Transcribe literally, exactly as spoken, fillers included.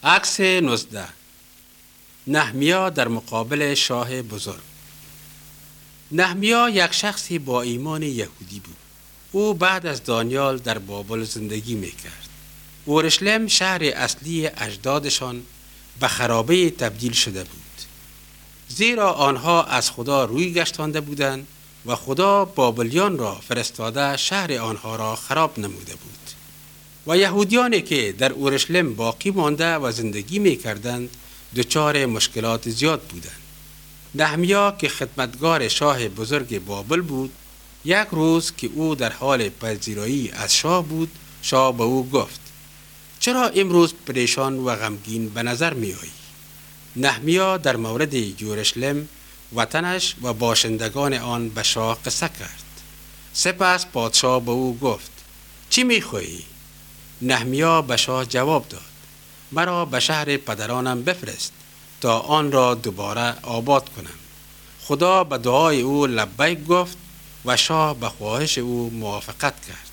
عکس نوزده. نهمیا در مقابل شاه بزرگ. نهمیا یک شخصی با ایمان یهودی بود. او بعد از دانیال در بابل زندگی میکرد. اورشلیم شهر اصلی اجدادشان به خرابه تبدیل شده بود. زیرا آنها از خدا روی گشتانده بودند و خدا بابلیان را فرستاده شهر آنها را خراب نموده بود. و یهودیانی که در اورشلیم باقی مانده و زندگی میکردند دچار مشکلات زیاد بودند. نهمیا که خدمتگار شاه بزرگ بابل بود، یک روز که او در حال پذیرایی از شاه بود، شاه به او گفت: چرا امروز پریشان و غمگین به نظر می آیی؟ نهمیا در مورد یورشلیم، وطنش و باشندگان آن به شاه قصه کرد. سپس پادشاه به او گفت: چی می خواهی؟ نهمیا به شاه جواب داد: مرا به شهر پدرانم بفرست تا آن را دوباره آباد کنم. خدا به دعای او لبیک گفت و شاه به خواهش او موافقت کرد.